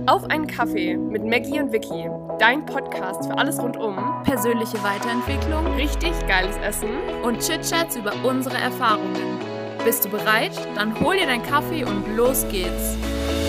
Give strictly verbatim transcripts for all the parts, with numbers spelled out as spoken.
Auf einen Kaffee mit Maggie und Vicky, dein Podcast für alles rund um persönliche Weiterentwicklung, richtig geiles Essen und Chit-Chats über unsere Erfahrungen. Bist du bereit? Dann hol dir deinen Kaffee und los geht's!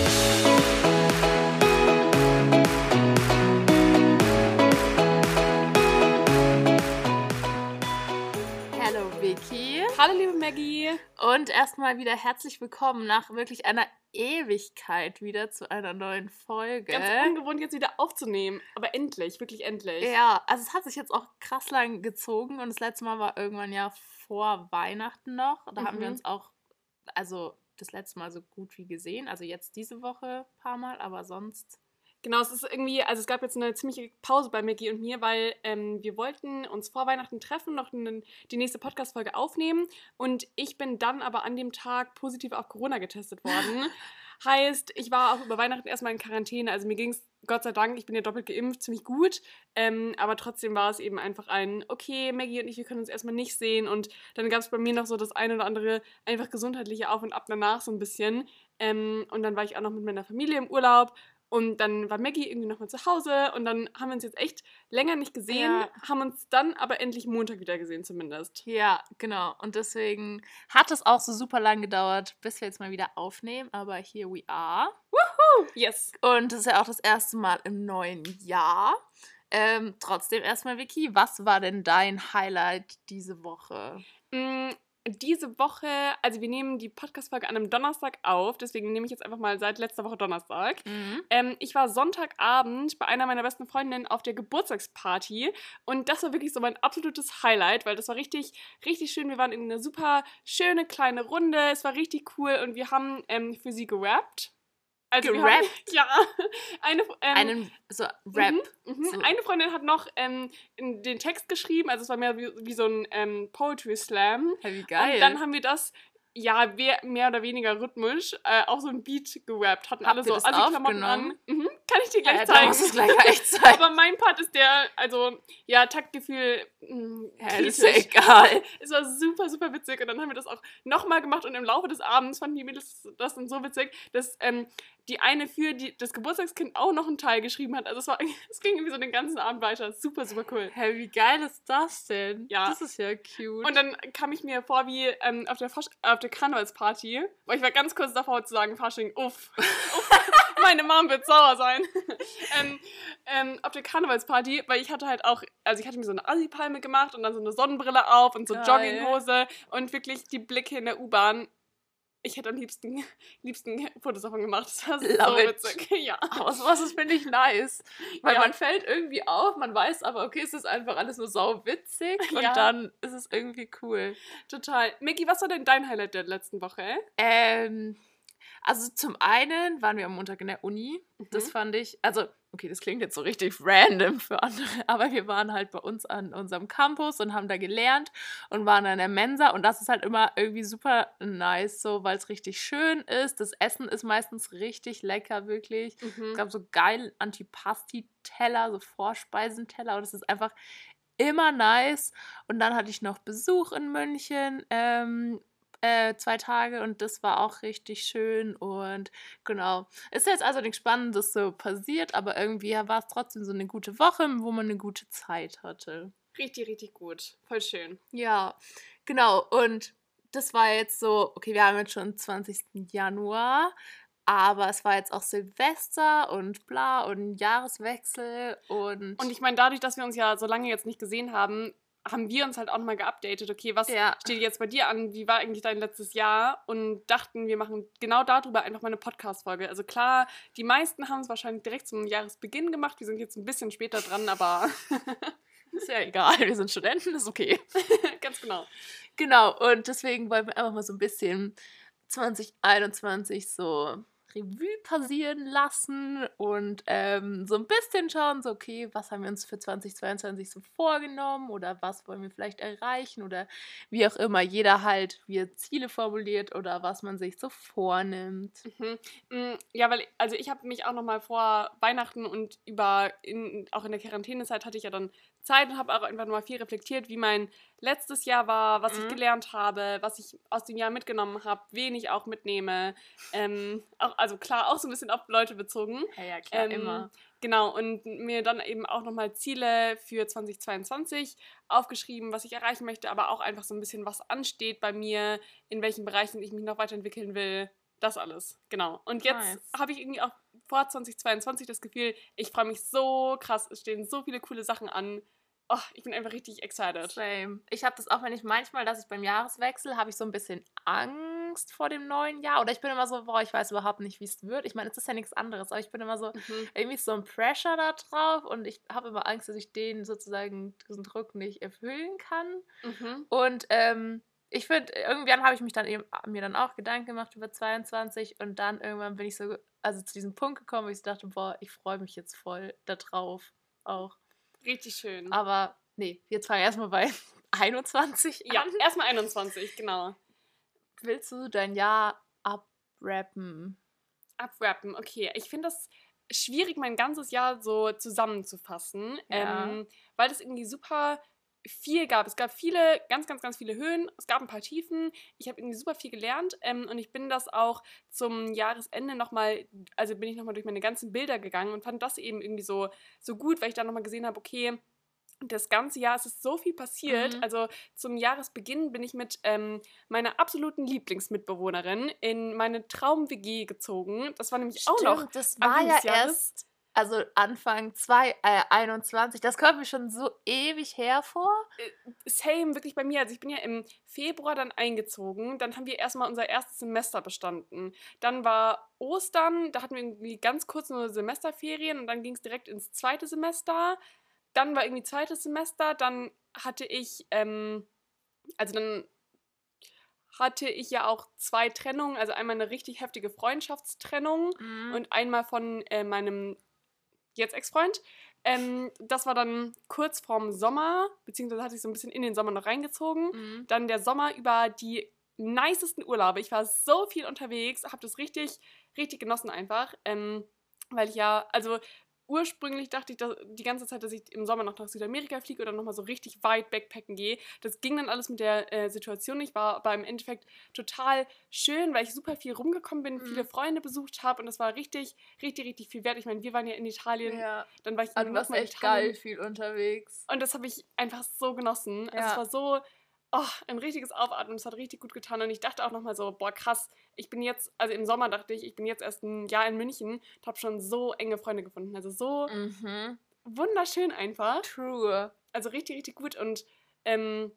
Hallo Vicky. Hallo liebe Maggie. Und erstmal wieder herzlich willkommen nach wirklich einer Ewigkeit wieder zu einer neuen Folge. Ganz ungewohnt jetzt wieder aufzunehmen, aber endlich, wirklich endlich. Ja, also es hat sich jetzt auch krass lang gezogen und das letzte Mal war irgendwann ja vor Weihnachten noch. Da Mhm. haben wir uns auch, also das letzte Mal so gut wie gesehen. Also jetzt diese Woche ein paar Mal, aber sonst... Genau, es ist irgendwie, also es gab jetzt eine ziemliche Pause bei Maggie und mir, weil ähm, wir wollten uns vor Weihnachten treffen, noch einen, die nächste Podcast-Folge aufnehmen und ich bin dann aber an dem Tag positiv auf Corona getestet worden. Heißt, ich war auch über Weihnachten erstmal in Quarantäne, also mir ging es, Gott sei Dank, ich bin ja doppelt geimpft, ziemlich gut, ähm, aber trotzdem war es eben einfach ein, okay, Maggie und ich, wir können uns erstmal nicht sehen und dann gab es bei mir noch so das ein oder andere einfach gesundheitliche Auf und Ab danach so ein bisschen ähm, und dann war ich auch noch mit meiner Familie im Urlaub. Und dann war Maggie irgendwie nochmal zu Hause und dann haben wir uns jetzt echt länger nicht gesehen, Ja. haben uns dann aber endlich Montag wieder gesehen zumindest. Ja, genau. Und deswegen hat es auch so super lang gedauert, bis wir jetzt mal wieder aufnehmen. Aber here we are. Woohoo! Yes! Und das ist ja auch das erste Mal im neuen Jahr. Ähm, trotzdem erstmal, Vicky, was war denn dein Highlight diese Woche? Mm, diese Woche, also wir nehmen die Podcast-Folge an einem Donnerstag auf, deswegen nehme ich jetzt einfach mal seit letzter Woche Donnerstag. Mhm. Ähm, ich war Sonntagabend bei einer meiner besten Freundinnen auf der Geburtstagsparty und das war wirklich so mein absolutes Highlight, weil das war richtig, richtig schön. Wir waren in einer super schöne kleine Runde, es war richtig cool und wir haben ähm, für sie gerappt. Also wir haben, Gerappt? ja. Eine, ähm, Einen so Rap. Mhm, mhm. So. Eine Freundin hat noch ähm, in den Text geschrieben, also es war mehr wie, wie so ein ähm, Poetry Slam. Ja, wie geil. Und dann haben wir das, ja, mehr, mehr oder weniger rhythmisch, äh, auf so ein Beat gerappt. Hatten alle Habt ihr so das Assi-Klamotten an. aufgenommen? Mhm, kann ich dir gleich ja, da zeigen. muss es gleich echt sein. Aber mein Part ist der, also, ja, Taktgefühl, mh, Ja, das ist ja kritisch. egal. Es war super, super witzig. Und dann haben wir das auch nochmal gemacht. Und im Laufe des Abends fanden die Mädels das dann so witzig, dass ähm, die eine für die, das Geburtstagskind auch noch einen Teil geschrieben hat. Also es, war, es ging irgendwie so den ganzen Abend weiter. Super, super cool. Hä, wie geil ist das denn? Ja. Das ist ja cute. Und dann kam ich mir vor wie ähm, auf der, Fasch auf der Karnevalsparty, weil ich war ganz kurz davor zu sagen, Fasching, uff, uff, meine Mom wird sauer sein. ähm, ähm, auf der Karnevalsparty, weil ich hatte halt auch, also ich hatte mir so eine Assi-Palme gemacht und dann so eine Sonnenbrille auf und so Geil. Jogginghose und wirklich die Blicke in der U-Bahn. Ich hätte am liebsten, liebsten Fotos davon gemacht. Das war so Love it. witzig. Ja. Aber sowas ist, finde ich, nice. Weil Ja. man fällt irgendwie auf, man weiß aber, okay, es ist einfach alles nur sau witzig und Ja. dann ist es irgendwie cool. Total. Miki, was war denn dein Highlight der letzten Woche? Ähm, also zum einen waren wir am Montag in der Uni. Das Mhm. fand ich, also, okay, das klingt jetzt so richtig random für andere, aber wir waren halt bei uns an unserem Campus und haben da gelernt und waren in der Mensa und das ist halt immer irgendwie super nice, so, weil es richtig schön ist. Das Essen ist meistens richtig lecker, wirklich. Es Mhm. gab so geil Antipasti-Teller, so Vorspeisenteller und es ist einfach immer nice. Und dann hatte ich noch Besuch in München, ähm, äh, zwei Tage und das war auch richtig schön und genau. Ist jetzt also nichts Spannendes so passiert, aber irgendwie war es trotzdem so eine gute Woche, wo man eine gute Zeit hatte. Richtig, richtig gut. Voll schön. Ja, genau. Und das war jetzt so, okay, wir haben jetzt schon zwanzigsten Januar, aber es war jetzt auch Silvester und bla und Jahreswechsel und... Und ich meine, dadurch, dass wir uns ja so lange jetzt nicht gesehen haben, haben wir uns halt auch nochmal geupdatet. Okay, was Ja. steht jetzt bei dir an? Wie war eigentlich dein letztes Jahr? Und dachten, wir machen genau darüber einfach mal eine Podcast-Folge. Also klar, die meisten haben es wahrscheinlich direkt zum Jahresbeginn gemacht. Wir sind jetzt ein bisschen später dran, aber ist ja egal, wir sind Studenten, ist okay. ganz genau. Genau, und deswegen wollen wir einfach mal so ein bisschen zwanzig einundzwanzig so Revue passieren lassen und ähm, so ein bisschen schauen, so okay, was haben wir uns für zwanzig zweiundzwanzig so vorgenommen oder was wollen wir vielleicht erreichen oder wie auch immer jeder halt, wie er Ziele formuliert oder was man sich so vornimmt. Mhm. Mm, Ja, weil, also ich habe mich auch nochmal vor Weihnachten und über, in, auch in der Quarantänezeit hatte ich ja dann Zeit und habe auch einfach nochmal viel reflektiert, wie mein letztes Jahr war, was Mhm. ich gelernt habe, was ich aus dem Jahr mitgenommen habe, wen ich auch mitnehme. Ähm, auch, also klar, auch so ein bisschen auf Leute bezogen. Ja, ja, klar, Ähm, immer. Genau, und mir dann eben auch nochmal Ziele für zwanzig zweiundzwanzig aufgeschrieben, was ich erreichen möchte, aber auch einfach so ein bisschen, was ansteht bei mir, in welchen Bereichen ich mich noch weiterentwickeln will. Das alles, genau. Und jetzt Nice. habe ich irgendwie auch vor zwanzig zweiundzwanzig das Gefühl, ich freue mich so krass, es stehen so viele coole Sachen an. Oh, ich bin einfach richtig excited. Same. Ich habe das auch, wenn ich manchmal, dass ich beim Jahreswechsel habe ich so ein bisschen Angst vor dem neuen Jahr. Oder ich bin immer so, boah, ich weiß überhaupt nicht, wie es wird. Ich meine, es ist ja nichts anderes, aber ich bin immer so, Mhm. irgendwie ist so ein Pressure da drauf und ich habe immer Angst, dass ich den sozusagen, diesen Druck nicht erfüllen kann. Mhm. Und ähm, ich finde, irgendwann habe ich mich dann eben mir dann auch Gedanken gemacht über zweiundzwanzig und dann irgendwann bin ich so, also zu diesem Punkt gekommen, wo ich so dachte, boah, ich freue mich jetzt voll da drauf auch. Richtig schön. Aber nee, jetzt fange ich erstmal bei einundzwanzig Ja, an. erstmal einundzwanzig, genau. Willst du dein Jahr abrappen? Abwrappen, okay. Ich finde das schwierig, mein ganzes Jahr so zusammenzufassen, Ja. ähm, weil es irgendwie super viel gab. Es gab viele, ganz, ganz, ganz viele Höhen. Es gab ein paar Tiefen. Ich habe irgendwie super viel gelernt ähm, und ich bin das auch zum Jahresende nochmal, also bin ich nochmal durch meine ganzen Bilder gegangen und fand das eben irgendwie so, so gut, weil ich dann nochmal gesehen habe, okay, das ganze Jahr ist es so viel passiert. Mhm. Also zum Jahresbeginn bin ich mit ähm, meiner absoluten Lieblingsmitbewohnerin in meine Traum-W G gezogen. Das war nämlich auch noch Stimmt, das Anfang war ja des Jahres. erst, also Anfang zweitausendeinundzwanzig. Das kommt mir schon so ewig hervor. Same, wirklich bei mir. Also ich bin ja im Februar dann eingezogen. Dann haben wir erstmal unser erstes Semester bestanden. Dann war Ostern, da hatten wir irgendwie ganz kurz nur Semesterferien und dann ging es direkt ins zweite Semester. Dann war irgendwie zweites Semester, dann hatte ich, ähm, also dann hatte ich ja auch zwei Trennungen, also einmal eine richtig heftige Freundschaftstrennung Mhm. und einmal von äh, meinem jetzt Ex-Freund. Ähm, das war dann kurz vorm Sommer, beziehungsweise hatte ich so ein bisschen in den Sommer noch reingezogen. Mhm. Dann der Sommer über die nicesten Urlaube. Ich war so viel unterwegs, habe das richtig, richtig genossen einfach. Ähm, weil ich ja, also ursprünglich dachte ich dass, die ganze Zeit, dass ich im Sommer noch nach Südamerika fliege oder nochmal so richtig weit backpacken gehe. Das ging dann alles mit der äh, Situation nicht, war aber im Endeffekt total schön, weil ich super viel rumgekommen bin, Mhm. viele Freunde besucht habe und das war richtig, richtig, richtig viel wert. Ich meine, wir waren ja in Italien, Ja. dann war ich Also du warst nochmal in echt Italien geil viel unterwegs. und das habe ich einfach so genossen. Also Ja. es war so, oh, ein richtiges Aufatmen, es hat richtig gut getan und ich dachte auch nochmal so, boah krass, ich bin jetzt, also im Sommer dachte ich, ich bin jetzt erst ein Jahr in München und habe schon so enge Freunde gefunden. Also so Mhm. wunderschön einfach. True. Also richtig, richtig gut und ähm,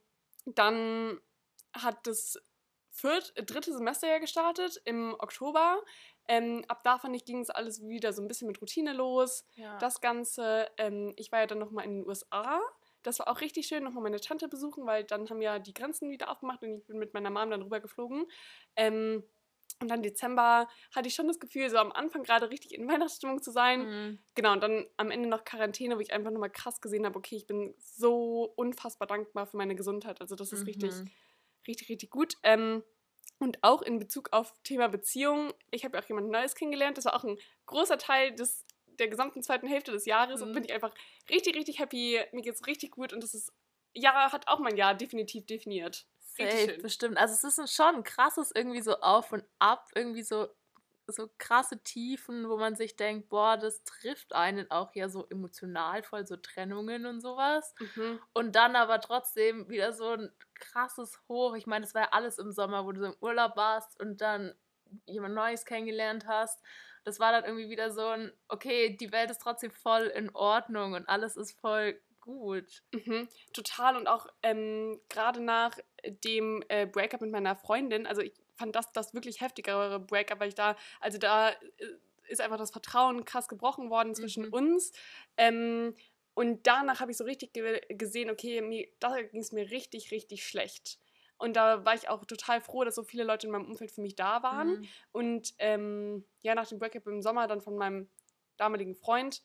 dann hat das viert, dritte Semester ja gestartet im Oktober. Ähm, ab da fand ich, ging es alles wieder so ein bisschen mit Routine los. Ja. Das Ganze, ähm, ich war ja dann nochmal in den U S A. Das war auch richtig schön, nochmal meine Tante besuchen, weil dann haben ja die Grenzen wieder aufgemacht und ich bin mit meiner Mom dann rübergeflogen. Ähm, und dann Dezember hatte ich schon das Gefühl, so am Anfang gerade richtig in Weihnachtsstimmung zu sein. Mhm. Genau, und dann am Ende noch Quarantäne, wo ich einfach nochmal krass gesehen habe, okay, ich bin so unfassbar dankbar für meine Gesundheit. Also das ist Mhm. richtig, richtig, richtig gut. Ähm, und auch in Bezug auf Thema Beziehung, ich habe ja auch jemand Neues kennengelernt. Das war auch ein großer Teil des, der gesamten zweiten Hälfte des Jahres. Mhm. Und bin ich einfach richtig, richtig happy. Mir geht's richtig gut. Und das ist, ja, hat auch mein Jahr definitiv definiert. Richtig Safe, schön. bestimmt. Also es ist ein- schon ein krasses irgendwie so auf und ab, irgendwie so, so krasse Tiefen, wo man sich denkt, boah, das trifft einen auch ja so emotional voll, so Trennungen und sowas. Mhm. Und dann aber trotzdem wieder so ein krasses Hoch. Ich meine, das war ja alles im Sommer, wo du so im Urlaub warst und dann jemand Neues kennengelernt hast. Das war dann irgendwie wieder so ein, okay, die Welt ist trotzdem voll in Ordnung und alles ist voll gut. Mhm, total und auch ähm, gerade nach dem äh, Breakup mit meiner Freundin, also ich fand das das wirklich heftigere Breakup, weil ich da, also da äh, ist einfach das Vertrauen krass gebrochen worden zwischen Mhm. uns ähm, und danach habe ich so richtig ge gesehen, okay, mir, da ging es mir richtig, richtig schlecht. Und da war ich auch total froh, dass so viele Leute in meinem Umfeld für mich da waren. Mhm. Und ähm, ja, nach dem Breakup im Sommer dann von meinem damaligen Freund,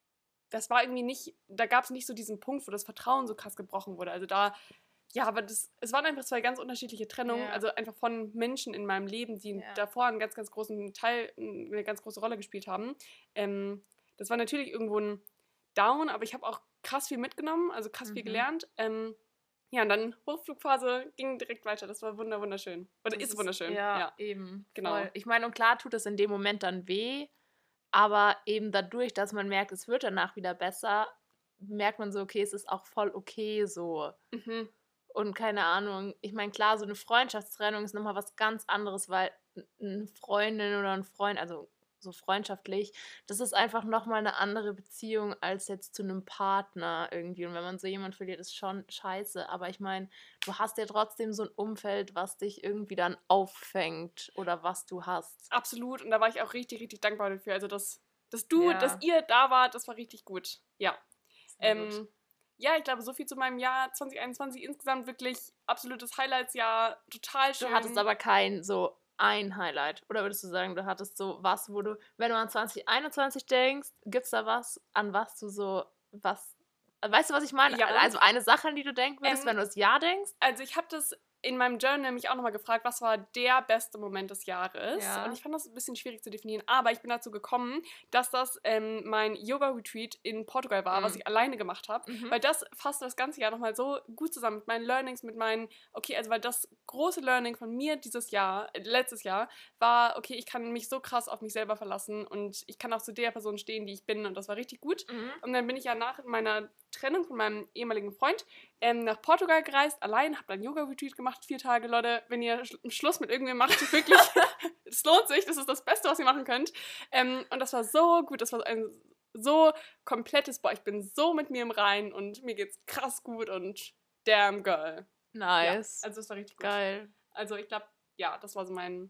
das war irgendwie nicht, da gab es nicht so diesen Punkt, wo das Vertrauen so krass gebrochen wurde. Also da, ja, aber das, es waren einfach zwei ganz unterschiedliche Trennungen, Ja. also einfach von Menschen in meinem Leben, die Ja. davor einen ganz, ganz großen Teil, eine ganz große Rolle gespielt haben. Ähm, das war natürlich irgendwo ein Down, aber ich habe auch krass viel mitgenommen, also krass viel Mhm. gelernt. Ähm, ja, und dann Hochflugphase ging direkt weiter. Das war wunder wunderschön. Oder Das ist ist, wunderschön, ja, ja, eben, genau. voll. Ich meine, und klar tut es in dem Moment dann weh, aber eben dadurch, dass man merkt, es wird danach wieder besser, merkt man so, okay, es ist auch voll okay so. Mhm. Und keine Ahnung, ich meine, klar, so eine Freundschaftstrennung ist nochmal was ganz anderes, weil n- eine Freundin oder ein Freund, also so freundschaftlich, das ist einfach nochmal eine andere Beziehung als jetzt zu einem Partner irgendwie. Und wenn man so jemanden verliert, ist schon scheiße. Aber ich meine, du hast ja trotzdem so ein Umfeld, was dich irgendwie dann auffängt oder was du hast. Absolut. Und da war ich auch richtig, richtig dankbar dafür. Also, dass, dass du, dass Ja, ihr da wart, das war richtig gut. Ja. sehr gut. Ähm, ja, ich glaube, so viel zu meinem Jahr zwanzig einundzwanzig. Insgesamt wirklich absolutes Highlights-Jahr. Total Du hattest schön. aber kein so ein Highlight. Oder würdest du sagen, du hattest so was, wo du, wenn du an zwanzig einundzwanzig denkst, gibt's da was, an was du so, was, weißt du, was ich meine? Ja. Also eine Sache, an die du denken würdest, Ähm, wenn du das Jahr denkst? Also ich habe das in meinem Journal mich auch nochmal gefragt, was war der beste Moment des Jahres? Und Ja. ich fand das ein bisschen schwierig zu definieren, aber ich bin dazu gekommen, dass das ähm, mein Yoga-Retreat in Portugal war, was Mm. ich alleine gemacht habe, Mhm. weil das fasst das ganze Jahr nochmal so gut zusammen mit meinen Learnings, mit meinen, okay, also weil das große Learning von mir dieses Jahr, äh, letztes Jahr, war, okay, ich kann mich so krass auf mich selber verlassen und ich kann auch zu der Person stehen, die ich bin und das war richtig gut. Mhm. Und dann bin ich ja nach meiner Trennung von meinem ehemaligen Freund ähm, nach Portugal gereist, allein, habe dann Yoga-Retreat gemacht, vier Tage, Leute. Wenn ihr Sch- Schluss mit irgendwem macht, wirklich, es lohnt sich, das ist das Beste, was ihr machen könnt. Ähm, und das war so gut, das war ein so komplettes, boah, ich bin so mit mir im Reinen und mir geht's krass gut und damn girl. Ja, Nice. also es war richtig gut. Geil. Also ich glaube, ja, das war so mein...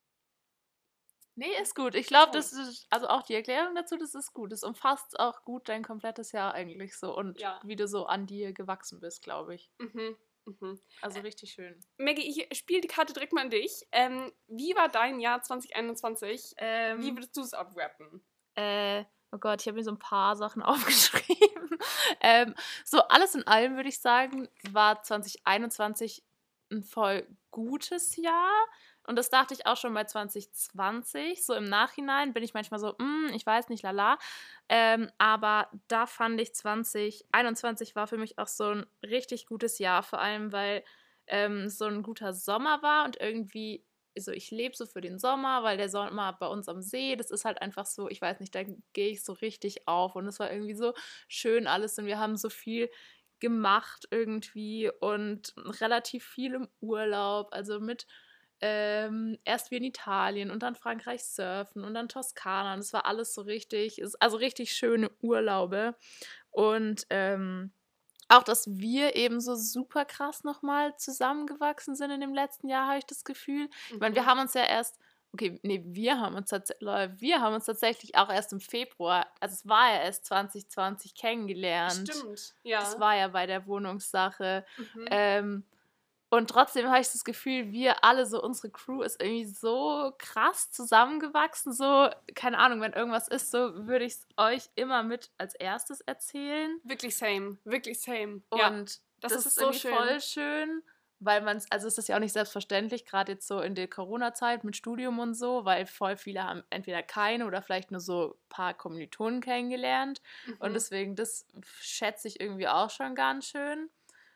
Nee, ist gut. Ich glaube, So. das ist, also auch die Erklärung dazu, das ist gut. Das umfasst auch gut dein komplettes Jahr eigentlich so und Ja. wie du so an dir gewachsen bist, glaube ich. Mhm, mhm. Also richtig schön. Maggie, ich spiele die Karte direkt mal an dich. Ähm, wie war dein Jahr zwanzig einundzwanzig? Ähm, Wie würdest du es abrappen? Äh, oh Gott, ich habe mir so ein paar Sachen aufgeschrieben. ähm, so alles in allem würde ich sagen, war zwanzig einundzwanzig ein voll gutes Jahr. Und das dachte ich auch schon bei zwanzig zwanzig. So im Nachhinein bin ich manchmal so, "Mm, ich weiß nicht, lala." Ähm, aber da fand ich zwanzig einundzwanzig war für mich auch so ein richtig gutes Jahr. Vor allem, weil ähm, es so ein guter Sommer war und irgendwie so, ich lebe so für den Sommer, weil der Sommer bei uns am See, das ist halt einfach so, ich weiß nicht, da gehe ich so richtig auf und es war irgendwie so schön alles und wir haben so viel gemacht irgendwie und relativ viel im Urlaub, also mit ähm, erst wir in Italien und dann Frankreich surfen und dann Toskana und es war alles so richtig, ist also richtig schöne Urlaube und ähm, auch, dass wir eben so super krass nochmal zusammengewachsen sind in dem letzten Jahr, habe ich das Gefühl. Ich meine, wir Mhm. haben uns ja erst, okay, nee, wir haben uns tatsächlich, wir haben uns tatsächlich auch erst im Februar, also es war ja erst zwanzig zwanzig kennengelernt. Stimmt, Das ja. war ja bei der Wohnungssache. Mhm. Ähm, und trotzdem habe ich das Gefühl, wir alle, so unsere Crew ist irgendwie so krass zusammengewachsen. So, keine Ahnung, wenn irgendwas ist, so würde ich es euch immer mit als erstes erzählen. Wirklich same, wirklich same. Und Ja, das, das ist ist so irgendwie schön. voll schön, weil man es, also es ist ja auch nicht selbstverständlich, gerade jetzt so in der Corona-Zeit mit Studium und so, weil voll viele haben entweder keine oder vielleicht nur so ein paar Kommilitonen kennengelernt. Und Mhm. deswegen, das schätze ich irgendwie auch schon ganz schön.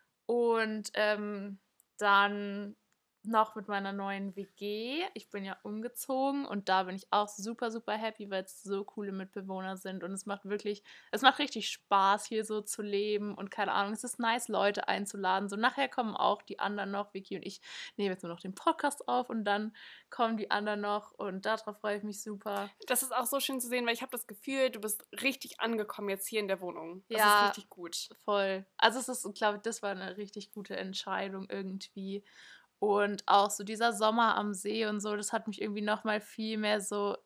Und ähm, dann noch mit meiner neuen W G. Ich bin ja umgezogen und da bin ich auch super, super happy, weil es so coole Mitbewohner sind und es macht wirklich, es macht richtig Spaß, hier so zu leben und keine Ahnung, es ist nice, Leute einzuladen. So nachher kommen auch die anderen noch, Vicky und ich nehmen jetzt nur noch den Podcast auf und dann kommen die anderen noch und darauf freue ich mich super. Das ist auch so schön zu sehen, weil ich habe das Gefühl, du bist richtig angekommen jetzt hier in der Wohnung. Das Ja, ist richtig gut. voll. Also es ist, glaube ich, das war eine richtig gute Entscheidung irgendwie. Und auch so dieser Sommer am See und so, das hat mich irgendwie noch mal viel mehr so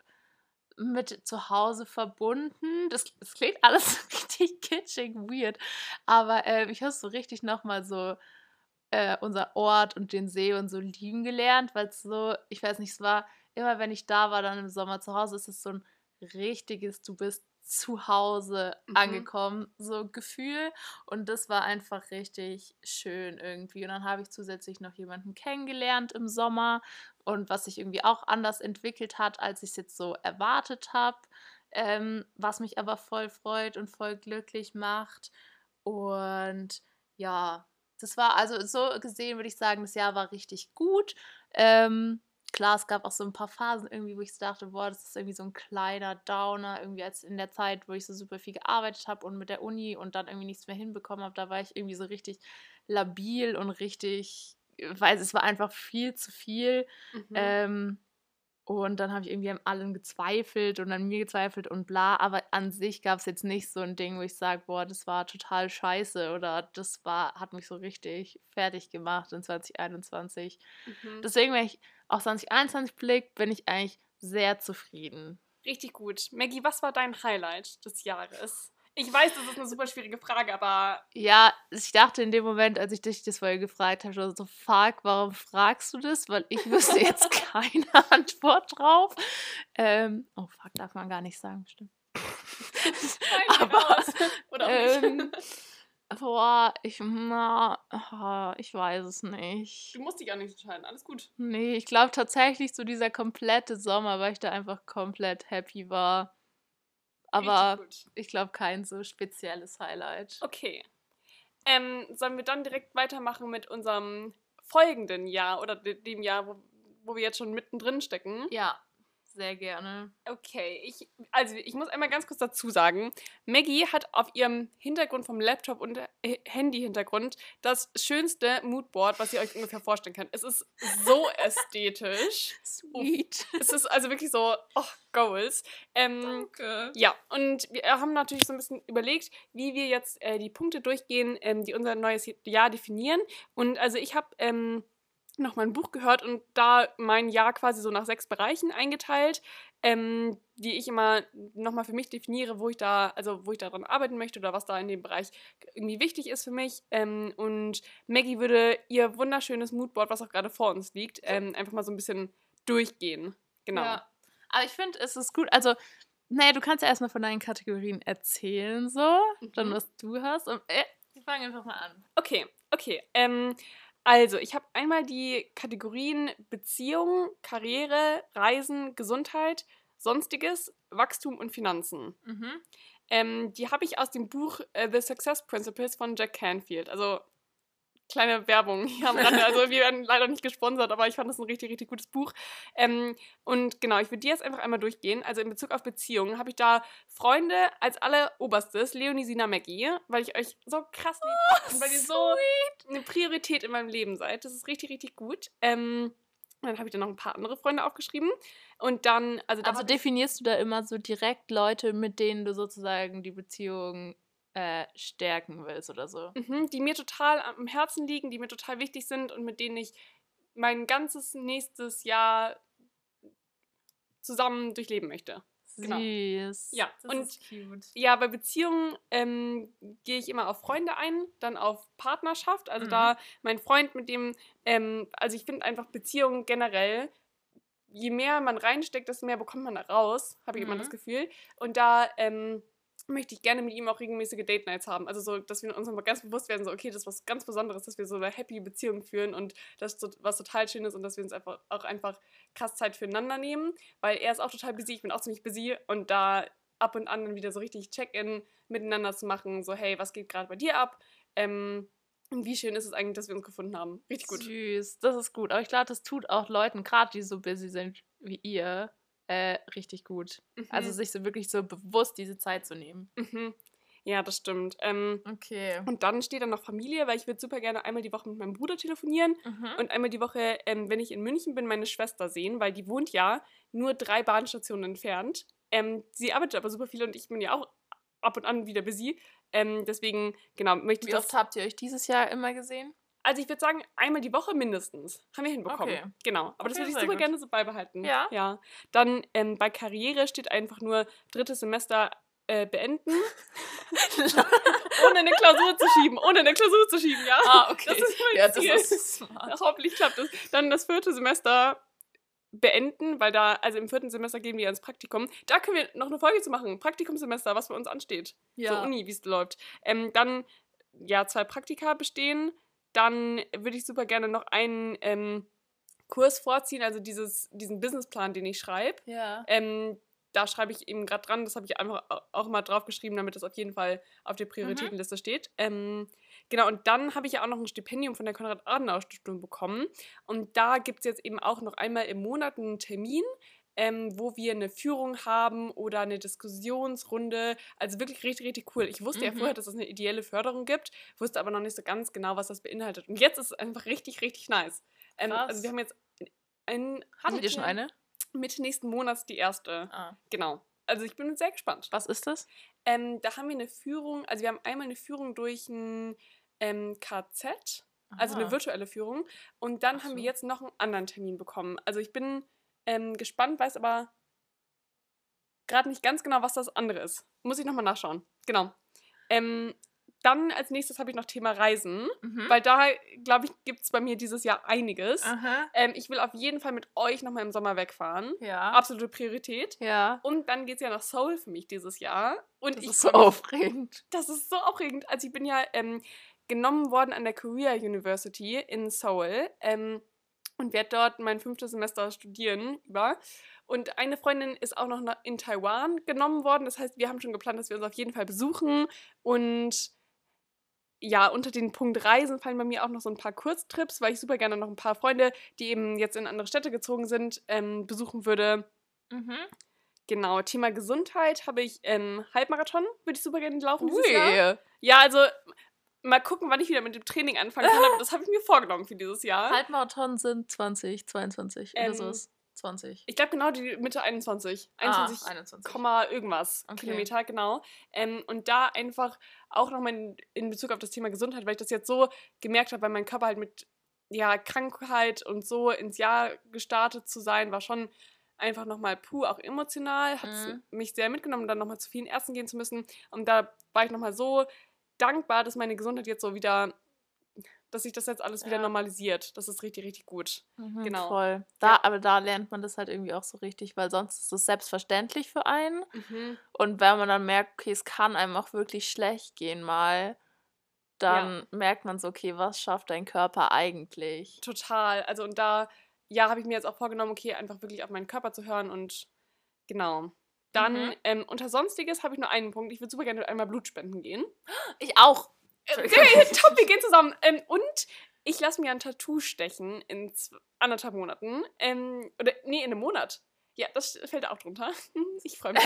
mit zu Hause verbunden. Das, das klingt alles richtig kitschig, weird. Aber äh, ich habe so richtig noch mal so äh, unser Ort und den See und so lieben gelernt, weil es so, ich weiß nicht, es war immer, wenn ich da war, dann im Sommer zu Hause, ist es so ein richtiges, du bist zu Hause Mhm. angekommen, so Gefühl. Und das war einfach richtig schön irgendwie. Und dann habe ich zusätzlich noch jemanden kennengelernt im Sommer und was sich irgendwie auch anders entwickelt hat, als ich es jetzt so erwartet habe, ähm, was mich aber voll freut und voll glücklich macht. Und ja, das war, also so gesehen würde ich sagen, das Jahr war richtig gut. Ähm, klar, es gab auch so ein paar Phasen irgendwie, wo ich so dachte, boah, das ist irgendwie so ein kleiner Downer, irgendwie als in der Zeit, wo ich so super viel gearbeitet habe und mit der Uni und dann irgendwie nichts mehr hinbekommen habe, da war ich irgendwie so richtig labil und richtig, weil es war einfach viel zu viel. Mhm. Ähm, und dann habe ich irgendwie an allen gezweifelt und an mir gezweifelt und bla. Aber an sich gab es jetzt nicht so ein Ding, wo ich sage, boah, das war total scheiße oder das war, hat mich so richtig fertig gemacht in zwanzig einundzwanzig. Mhm. Deswegen, wenn ich auf zwanzig einundzwanzig blicke, bin ich eigentlich sehr zufrieden. Richtig gut. Maggie, was war dein Highlight des Jahres? Ich weiß, das ist eine super schwierige Frage, aber Ja, ich dachte in dem Moment, als ich dich das vorher gefragt habe, schon so, fuck, warum fragst du das? Weil ich wüsste jetzt keine Antwort drauf. Ähm, oh, fuck, darf man gar nicht sagen, stimmt. Nein, Aber, raus. Oder auch ähm, nicht. boah, ich, na, ah, ich weiß es nicht. Du musst dich auch nicht entscheiden, alles gut. Nee, ich glaube tatsächlich so dieser komplette Sommer, weil ich da einfach komplett happy war. Aber Richtig gut. ich glaube kein so spezielles Highlight. Okay. Ähm, sollen wir dann direkt weitermachen mit unserem folgenden Jahr oder de dem Jahr, wo, wo wir jetzt schon mittendrin stecken? Ja, sehr gerne. Okay, ich, also ich muss einmal ganz kurz dazu sagen, Maggie hat auf ihrem Hintergrund vom Laptop und äh, Handy-Hintergrund das schönste Moodboard, was ihr euch ungefähr vorstellen könnt. Es ist so ästhetisch. Sweet. Es ist also wirklich so, oh, Goals. Ähm, Danke. ja, und wir haben natürlich so ein bisschen überlegt, wie wir jetzt äh, die Punkte durchgehen, ähm, die unser neues Jahr definieren. Und also ich habe ähm, noch mal ein Buch gehört und da mein Jahr quasi so nach sechs Bereichen eingeteilt, ähm, die ich immer nochmal für mich definiere, wo ich da, also wo ich daran arbeiten möchte oder was da in dem Bereich irgendwie wichtig ist für mich. Ähm, und Maggie würde ihr wunderschönes Moodboard, was auch gerade vor uns liegt, ähm, einfach mal so ein bisschen durchgehen. Genau. Ja. Aber ich finde, es ist gut. Also, naja, du kannst ja erstmal von deinen Kategorien erzählen, so. Mhm. Dann, was du hast. Und, äh, wir fangen einfach mal an. Okay, okay. Ähm, also, ich habe einmal die Kategorien Beziehung, Karriere, Reisen, Gesundheit, Sonstiges, Wachstum und Finanzen. Mhm. Ähm, die habe ich aus dem Buch äh, The Success Principles von Jack Canfield. Also, kleine Werbung hier am Rande. Also, wir werden leider nicht gesponsert, aber ich fand das ein richtig, richtig gutes Buch. Ähm, und genau, ich würde die jetzt einfach einmal durchgehen. Also, in Bezug auf Beziehungen habe ich da Freunde als alleroberstes, Leonie, Sina, Maggie, weil ich euch so krass lieb habe und weil ihr so eine Priorität in meinem Leben seid. Das ist richtig, richtig gut. Ähm, dann habe ich dann noch ein paar andere Freunde aufgeschrieben. Und dann, also da Also hab ich- definierst du da immer so direkt Leute, mit denen du sozusagen die Beziehung äh, stärken willst oder so? Mhm, die mir total am Herzen liegen, die mir total wichtig sind und mit denen ich mein ganzes nächstes Jahr zusammen durchleben möchte. Genau. Süß. Ja, das und ist cute. ja, bei Beziehungen ähm, gehe ich immer auf Freunde ein, dann auf Partnerschaft. Also Mhm. da mein Freund, mit dem, ähm, also ich finde einfach Beziehungen generell, je mehr man reinsteckt, desto mehr bekommt man da raus, habe ich immer Mhm. das Gefühl. Und da ähm, möchte ich gerne mit ihm auch regelmäßige Date Nights haben. Also so, dass wir uns nochmal ganz bewusst werden, so okay, das ist was ganz Besonderes, dass wir so eine happy Beziehung führen und das ist so, was total schön ist und dass wir uns einfach auch einfach krass Zeit füreinander nehmen, weil er ist auch total busy, ich bin auch ziemlich busy und da ab und an dann wieder so richtig Check-in miteinander zu machen, so hey, was geht gerade bei dir ab? Ähm, und wie schön ist es eigentlich, dass wir uns gefunden haben. Richtig gut. Süß, das ist gut. Aber ich glaube, das tut auch Leuten, gerade die so busy sind wie ihr, äh, richtig gut. Mhm. Also sich so wirklich so bewusst diese Zeit zu nehmen. Mhm. Ja, das stimmt. Ähm, Okay. und dann steht da noch Familie, weil ich würde super gerne einmal die Woche mit meinem Bruder telefonieren Mhm. und einmal die Woche, ähm, wenn ich in München bin, meine Schwester sehen, weil die wohnt ja nur drei Bahnstationen entfernt. Ähm, sie arbeitet aber super viel und ich bin ja auch ab und an wieder busy. Ähm, deswegen, genau, möchte ich Wie das... oft habt ihr euch dieses Jahr immer gesehen? Also ich würde sagen, einmal die Woche mindestens. Haben wir hinbekommen. Okay. Genau. Aber das Okay, würde ich sehr super gut. gerne so beibehalten. Ja? Ja. Dann ähm, bei Karriere steht einfach nur drittes Semester äh, beenden. Ohne eine Klausur zu schieben. Ohne eine Klausur zu schieben, ja. Ah, okay. Das ist mein Ja, das Ziel. ist smart. Hoffentlich klappt das. Dann das vierte Semester beenden, weil da, also im vierten Semester gehen wir ins Praktikum. Da können wir noch eine Folge zu machen. Praktikumssemester, was bei uns ansteht. Ja. Zur Uni, wie es läuft. Ähm, dann, ja, zwei Praktika bestehen. Dann würde ich super gerne noch einen ähm, Kurs vorziehen, also dieses, diesen Businessplan, den ich schreibe. Ja. Ähm, da schreibe ich eben gerade dran, das habe ich einfach auch mal draufgeschrieben, damit das auf jeden Fall auf der Prioritätenliste mhm. steht. Ähm, genau, und dann habe ich ja auch noch ein Stipendium von der Konrad-Adenauer-Stiftung bekommen. Und da gibt es jetzt eben auch noch einmal im Monat einen Termin, ähm, wo wir eine Führung haben oder eine Diskussionsrunde. Also wirklich richtig, richtig cool. Ich wusste mhm. ja vorher, dass es eine ideelle Förderung gibt, wusste aber noch nicht so ganz genau, was das beinhaltet. Und jetzt ist es einfach richtig, richtig nice. Ähm, also wir haben jetzt ein... Hattet ihr schon eine? Mitte nächsten Monats die erste. Ah. Genau. Also ich bin sehr gespannt. Was ist das? Ähm, da haben wir eine Führung, also wir haben einmal eine Führung durch ein ähm, K Z, Aha. also eine virtuelle Führung. Und dann Ach haben so. wir jetzt noch einen anderen Termin bekommen. Also ich bin ähm, gespannt, weiß aber gerade nicht ganz genau, was das andere ist. Muss ich nochmal nachschauen. Genau. Ähm, Dann als nächstes habe ich noch Thema Reisen, mhm. weil da, glaube ich, gibt es bei mir dieses Jahr einiges. Ähm, ich will auf jeden Fall mit euch nochmal im Sommer wegfahren. Ja. Absolute Priorität. Ja. Und dann geht es ja nach Seoul für mich dieses Jahr. Und das ich ist so aufregend. Das ist so aufregend. Also ich bin ja ähm, genommen worden an der Korea University in Seoul ähm, und werde dort mein fünftes Semester studieren über. Und eine Freundin ist auch noch in Taiwan genommen worden. Das heißt, wir haben schon geplant, dass wir uns auf jeden Fall besuchen. Und ja, unter den Punkt Reisen fallen bei mir auch noch so ein paar Kurztrips, weil ich super gerne noch ein paar Freunde, die eben jetzt in andere Städte gezogen sind, ähm, besuchen würde. Mhm. Genau, Thema Gesundheit habe ich ähm, Halbmarathon, würde ich super gerne laufen dieses Ui. Jahr. Ja, also mal gucken, wann ich wieder mit dem Training anfangen kann, aber das habe ich mir vorgenommen für dieses Jahr. Halbmarathon sind zwanzig, zweiundzwanzig ähm, oder sowas. zwanzig. Ich glaube genau die Mitte einundzwanzig. einundzwanzig, ah, einundzwanzig. irgendwas okay. Kilometer, genau. Ähm, und da einfach auch nochmal in, in Bezug auf das Thema Gesundheit, weil ich das jetzt so gemerkt habe, weil mein Körper halt mit ja, Krankheit und so ins Jahr gestartet zu sein, war schon einfach nochmal puh, auch emotional, hat es mhm. mich sehr mitgenommen, dann nochmal zu vielen Ärzten gehen zu müssen. Und da war ich nochmal so dankbar, dass meine Gesundheit jetzt so wieder, dass sich das jetzt alles ja. wieder normalisiert. Das ist richtig, richtig gut. Mhm, genau. Voll. Da, ja. Aber da lernt man das halt irgendwie auch so richtig, weil sonst ist es selbstverständlich für einen. Mhm. Und wenn man dann merkt, okay, es kann einem auch wirklich schlecht gehen mal, dann ja. merkt man so, okay, was schafft dein Körper eigentlich? Total. Also und da, ja, habe ich mir jetzt auch vorgenommen, okay, einfach wirklich auf meinen Körper zu hören und genau. Dann mhm. ähm, unter Sonstiges habe ich nur einen Punkt. Ich würde super gerne einmal Blut spenden gehen. Ich auch. Äh, top, wir gehen zusammen. Ähm, und ich lasse mir ein Tattoo stechen in zwei, anderthalb Monaten. Ähm, oder, nee, in einem Monat. Ja, das fällt auch drunter. Ich freue mich.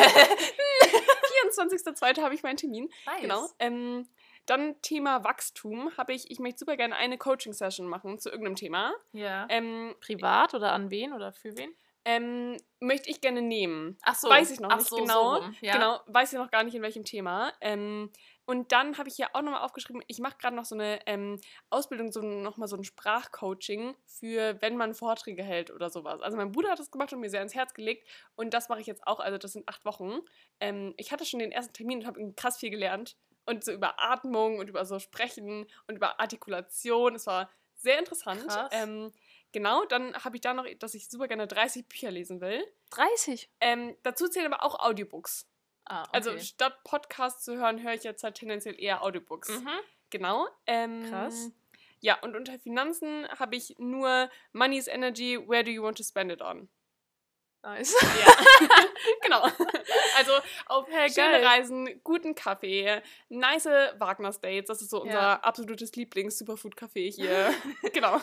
vierundzwanzigster zweiter habe ich meinen Termin. Nice. Genau. Ähm, dann Thema Wachstum habe ich, ich möchte super gerne eine Coaching-Session machen zu irgendeinem Thema. Ja. Ähm, Privat oder an wen oder für wen? Ähm, möchte ich gerne nehmen. Ach so. Weiß ich noch Ach nicht so, genau. So rum. Ja. Genau, weiß ich noch gar nicht, in welchem Thema. Ähm, und dann habe ich hier auch nochmal aufgeschrieben, ich mache gerade noch so eine ähm, Ausbildung, so nochmal so ein Sprachcoaching für, wenn man Vorträge hält oder sowas. Also mein Bruder hat das gemacht und mir sehr ans Herz gelegt und das mache ich jetzt auch, also das sind acht Wochen. Ähm, ich hatte schon den ersten Termin und habe krass viel gelernt und so über Atmung und über so Sprechen und über Artikulation. Es war sehr interessant. Krass. Ähm, Genau, dann habe ich da noch, dass ich super gerne dreißig Bücher lesen will. dreißig? Ähm, dazu zählen aber auch Audiobooks. Ah, okay. Also statt Podcasts zu hören, höre ich jetzt halt tendenziell eher Audiobooks. Mhm. Genau. Ähm, Krass. Ja, und unter Finanzen habe ich nur Money is Energy, where do you want to spend it on? Nice. Ja, genau. Also auf hey, schöne geil. Reisen, guten Kaffee, nice Wagner-States, das ist so unser Ja. absolutes Lieblings-Superfood-Café hier. Genau.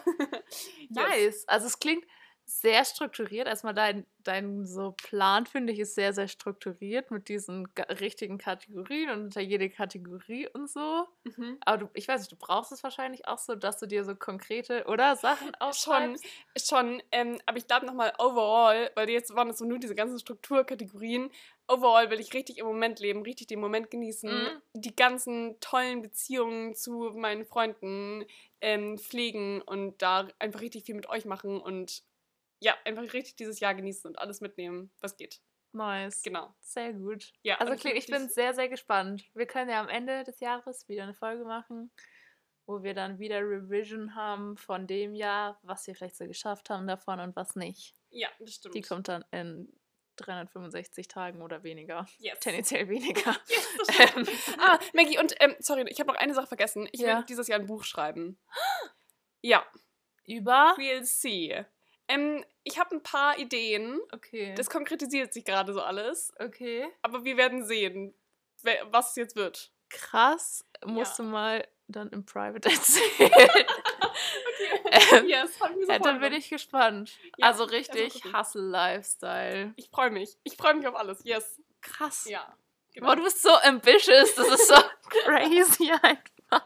Nice. Yes. Also es klingt sehr strukturiert. Erstmal dein, dein so Plan, finde ich, ist sehr, sehr strukturiert mit diesen ga- richtigen Kategorien und unter jede Kategorie und so. Mhm. Aber du, ich weiß nicht, du brauchst es wahrscheinlich auch so, dass du dir so konkrete, oder, Sachen Schon, aufschreibst. schon. Ähm, aber ich glaube nochmal overall, weil jetzt waren es so nur diese ganzen Strukturkategorien. Overall will ich richtig im Moment leben, richtig den Moment genießen, Mhm. die ganzen tollen Beziehungen zu meinen Freunden ähm, pflegen und da einfach richtig viel mit euch machen und ja, einfach richtig dieses Jahr genießen und alles mitnehmen, was geht. Nice. Genau. Sehr gut. Ja, Also und ich klingt, ich wirklich- bin sehr, sehr gespannt. Wir können ja am Ende des Jahres wieder eine Folge machen, wo wir dann wieder Revision haben von dem Jahr, was wir vielleicht so geschafft haben davon und was nicht. Ja, das stimmt. Die kommt dann in dreihundertfünfundsechzig Tagen oder weniger. Yes. Tendenziell weniger. Yes, das stimmt. ah, Maggie, und ähm, sorry, ich habe noch eine Sache vergessen. Ich Ja. will dieses Jahr ein Buch schreiben. Ja. Über? We'll see. Ähm, ich habe ein paar Ideen. Okay. Das konkretisiert sich gerade so alles. Okay. Aber wir werden sehen, wer, was es jetzt wird. Krass. Musst Ja. du mal dann im Private erzählen. Okay. Ähm, Yes, hab ich mir so ja, dann bin vorgenommen. ich gespannt. Ja, also erst mal richtig gucken. Hustle-Lifestyle. Ich freue mich. Ich freue mich auf alles. Yes. Krass. Ja. Boah, du bist so ambitious. Das ist so crazy einfach.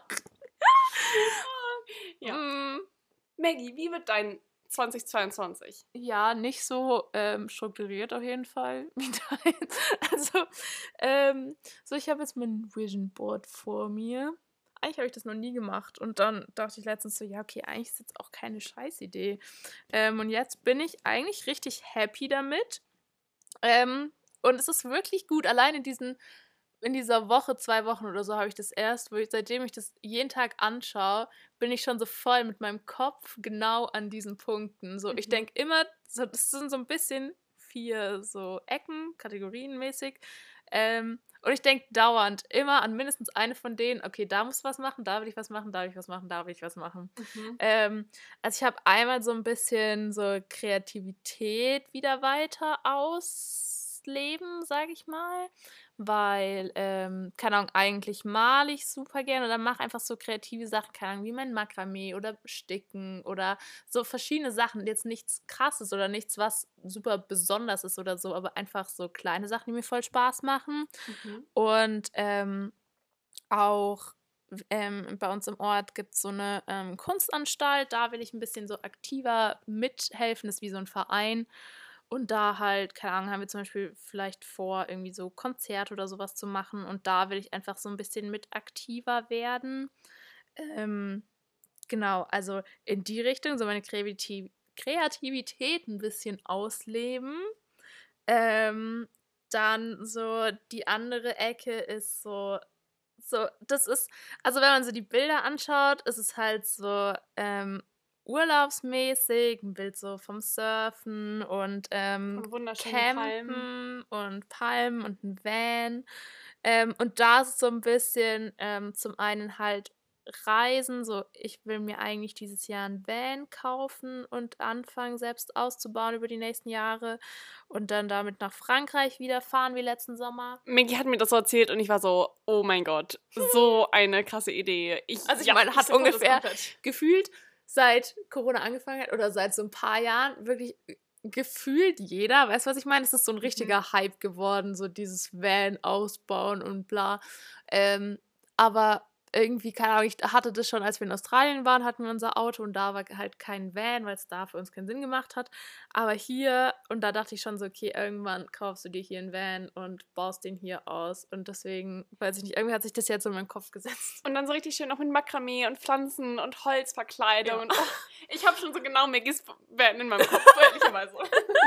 Ja. Mm, Maggie, wie wird dein zweitausendzweiundzwanzig? Ja, nicht so ähm, strukturiert auf jeden Fall wie deins. Also, ähm, so ich habe jetzt mein Vision Board vor mir. Eigentlich habe ich das noch nie gemacht. Und dann dachte ich letztens so, ja, okay, eigentlich ist jetzt auch keine Scheißidee. Ähm, und jetzt bin ich eigentlich richtig happy damit. Ähm, und es ist wirklich gut. Allein in diesen, in dieser Woche, zwei Wochen oder so habe ich das erst, wo ich, seitdem ich das jeden Tag anschaue, bin ich schon so voll mit meinem Kopf genau an diesen Punkten. So, ich Mhm. denke immer, so, das sind so ein bisschen vier so Ecken, kategorienmäßig. Ähm, und ich denke dauernd immer an mindestens eine von denen, okay, da muss ich was machen, da will ich was machen, da will ich was machen, da will ich was machen. Mhm. Ähm, also ich habe einmal so ein bisschen so Kreativität wieder weiter ausleben, sage ich mal. Weil, ähm, keine Ahnung, eigentlich male ich super gerne oder mache einfach so kreative Sachen, keine Ahnung, wie mein Makramee oder Sticken oder so verschiedene Sachen. Jetzt nichts Krasses oder nichts, was super besonders ist oder so, aber einfach so kleine Sachen, die mir voll Spaß machen. Mhm. Und ähm, auch ähm, bei uns im Ort gibt es so eine ähm, Kunstanstalt, da will ich ein bisschen so aktiver mithelfen, das ist wie so ein Verein. Und da halt, keine Ahnung, haben wir zum Beispiel vielleicht vor, irgendwie so Konzerte oder sowas zu machen. Und da will ich einfach so ein bisschen mit aktiver werden. Ähm, genau, also in die Richtung, so meine Kreativ Kreativität ein bisschen ausleben. Ähm, dann so die andere Ecke ist so so, das ist, also wenn man so die Bilder anschaut, ist es halt so ähm, urlaubsmäßig, ein Bild so vom Surfen und ähm, Von wunderschönen Palmen. Campen und Palmen und ein Van. Ähm, und da ist es so ein bisschen ähm, zum einen halt Reisen, so ich will mir eigentlich dieses Jahr ein Van kaufen und anfangen, selbst auszubauen über die nächsten Jahre und dann damit nach Frankreich wieder fahren wie letzten Sommer. Maggie hat mir das so erzählt und ich war so, oh mein Gott, so eine krasse Idee. Ich, Also ich ja, meine, hat support das ungefähr komplett. gefühlt seit Corona angefangen hat oder seit so ein paar Jahren wirklich gefühlt jeder, weißt du, was ich meine? Es ist so ein richtiger Hype geworden, so dieses Van ausbauen und bla. Ähm, aber irgendwie, keine Ahnung, ich hatte das schon, als wir in Australien waren, hatten wir unser Auto und da war halt kein Van, weil es da für uns keinen Sinn gemacht hat. Aber hier, und da dachte ich schon so, okay, irgendwann kaufst du dir hier einen Van und baust den hier aus. Und deswegen, weiß ich nicht, irgendwie hat sich das jetzt so in meinen Kopf gesetzt. Und dann so richtig schön auch mit Makramee und Pflanzen und Holzverkleidung. Ja. Und oh, ich habe schon so genau Maggies Van in meinem Kopf, ehrlicherweise.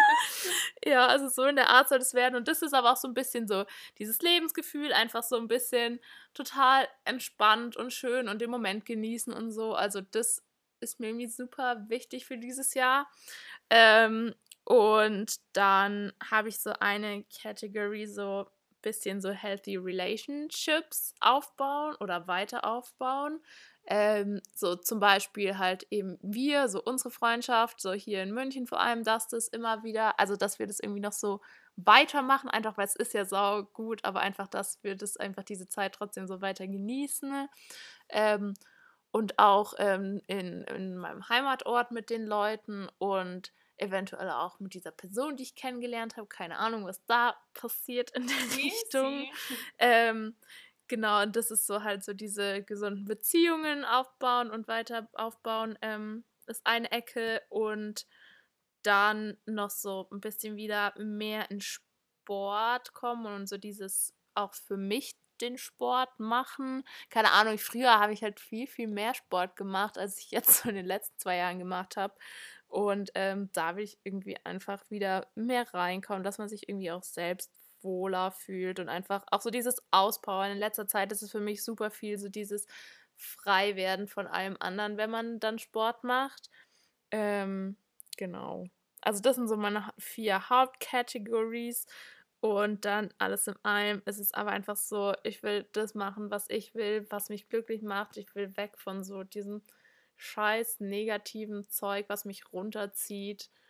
Ja, also so in der Art soll es werden. Und das ist aber auch so ein bisschen so dieses Lebensgefühl, einfach so ein bisschen total entspannt und schön und den Moment genießen und so. Also das ist mir irgendwie super wichtig für dieses Jahr. Ähm, und dann habe ich so eine Category, so ein bisschen so Healthy Relationships aufbauen oder weiter aufbauen. Ähm, so zum Beispiel halt eben wir, so unsere Freundschaft, so hier in München vor allem, dass das immer wieder, also dass wir das irgendwie noch so weitermachen, einfach weil es ist ja sau gut, aber einfach, dass wir das einfach diese Zeit trotzdem so weiter genießen. Ähm, und auch ähm, in, in meinem Heimatort mit den Leuten und eventuell auch mit dieser Person, die ich kennengelernt habe. Keine Ahnung, was da passiert in der Richtung. Ähm, genau, und das ist so halt so diese gesunden Beziehungen aufbauen und weiter aufbauen, ähm, ist eine Ecke. Und dann noch so ein bisschen wieder mehr in Sport kommen und so dieses auch für mich den Sport machen. Keine Ahnung, früher habe ich halt viel, viel mehr Sport gemacht, als ich jetzt so in den letzten zwei Jahren gemacht habe. Und ähm, da will ich irgendwie einfach wieder mehr reinkommen, dass man sich irgendwie auch selbst wohler fühlt und einfach auch so dieses Auspowern. In letzter Zeit ist es für mich super viel so dieses Freiwerden von allem anderen, wenn man dann Sport macht. Ähm, genau. Also das sind so meine ha- vier Hauptcategories und dann alles in allem ist es aber einfach so, ich will das machen, was ich will, was mich glücklich macht. Ich will weg von so diesem scheiß negativen Zeug, was mich runterzieht.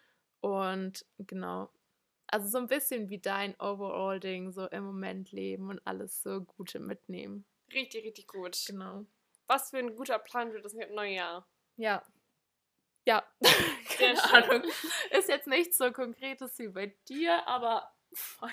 Und genau, also so ein bisschen wie dein Overall-Ding, so im Moment leben und alles so Gute mitnehmen. Richtig, richtig gut. Genau. Was für ein guter Plan für das neue Jahr. Ja. Ja. Sehr Keine schön. Ahnung. Ist jetzt nichts so Konkretes wie bei dir, aber fuck.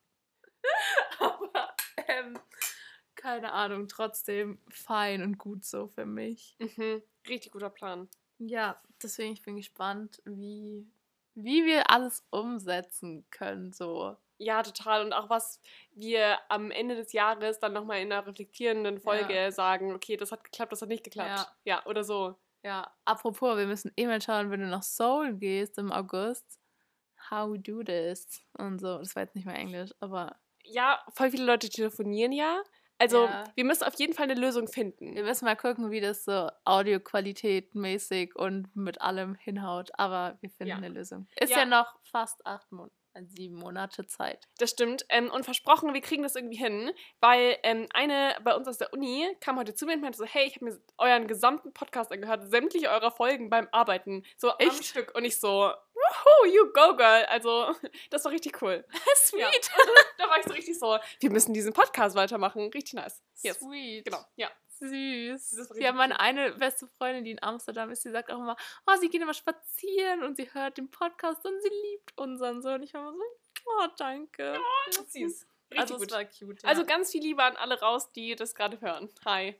aber, ähm, keine Ahnung, trotzdem fein und gut so für mich. Mhm. Richtig guter Plan. Ja, deswegen ich bin gespannt, wie, wie wir alles umsetzen können, so. Ja, total. Und auch was wir am Ende des Jahres dann nochmal in einer reflektierenden Folge Ja. sagen, okay, das hat geklappt, das hat nicht geklappt. Ja. Ja, oder so. Ja, apropos, wir müssen eh mal schauen, wenn du nach Seoul gehst im August, how we do this und so. Das war jetzt nicht mal Englisch, aber Ja, voll viele Leute telefonieren ja. Also, Ja. wir müssen auf jeden Fall eine Lösung wir finden. müssen mal gucken, wie das so Audioqualität mäßig und mit allem hinhaut. Aber wir finden Ja. eine Lösung. Ist ja, Ja. noch fast acht Monate, sieben Monate Zeit. Das stimmt. Ähm, und versprochen, wir kriegen das irgendwie hin, weil ähm, eine bei uns aus der Uni kam heute zu mir und meinte so, hey, ich habe mir euren gesamten Podcast angehört, sämtliche eurer Folgen beim Arbeiten, so am Echt? Stück. Und ich so, woohoo, you go, girl. Also, das war richtig cool. Sweet. Ja. Da war ich so richtig so, wir müssen diesen Podcast weitermachen. Richtig nice. Yes. Sweet. Genau, ja. Süß. Das war Ja, richtig meine eine beste Freundin, die in Amsterdam ist, die sagt auch immer, oh, sie geht immer spazieren und sie hört den Podcast und sie liebt unseren so. Und ich war immer so, oh, danke. süß. Richtig Also gut. es war cute. Ja. Also ganz viel Liebe an alle raus, die das gerade hören. Hi.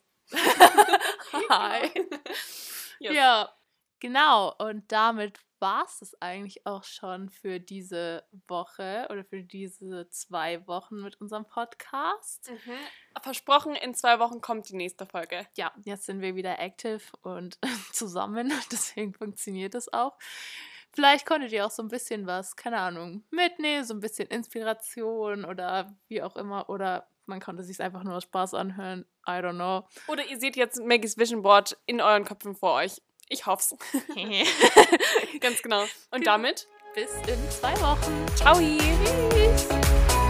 Hi. Yes. Ja, genau. Und damit war es das eigentlich auch schon für diese Woche oder für diese zwei Wochen mit unserem Podcast. Mhm. Versprochen, in zwei Wochen kommt die nächste Folge. Ja, jetzt sind wir wieder active und zusammen, deswegen funktioniert es auch. Vielleicht konntet ihr auch so ein bisschen was, keine Ahnung, mitnehmen, so ein bisschen Inspiration oder wie auch immer. Oder man konnte sich einfach nur aus Spaß anhören. I don't know. Oder ihr seht jetzt Maggies Vision Board in euren Köpfen vor euch. Ich hoff's. Ganz genau. Und damit, Bis in zwei Wochen. ciao. Tschüss.